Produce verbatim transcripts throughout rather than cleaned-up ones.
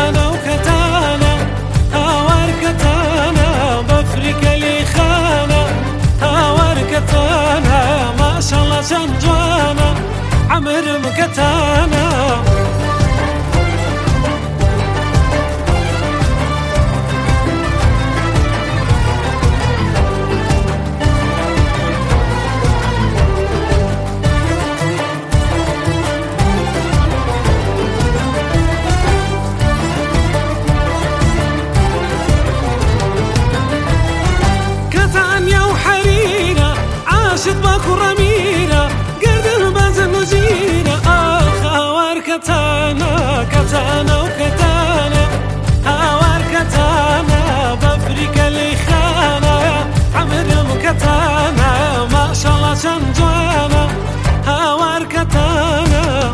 كتانا وكتانا هاور كتانا بفرك لي خانا هاور كتانا ما شاء الله شنجوانا عمر مكتانا رمينا قرد البازل وجينا آخ هاور كتانا كتانا وكتانا هاور كتانا بفريك لي خانا عمر مكتانا ما شاء الله شنجوانا هاور كتانا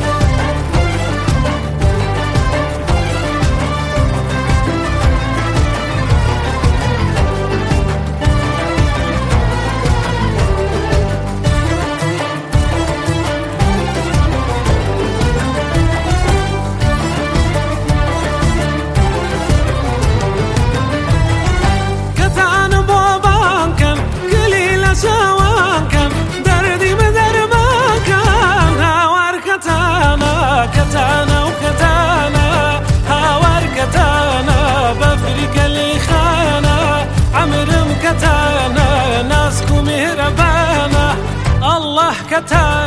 كتانا وكتانا هاور كتانا بفرك لي خانا عمر مكتانا ناسكو مهربانا الله كتانا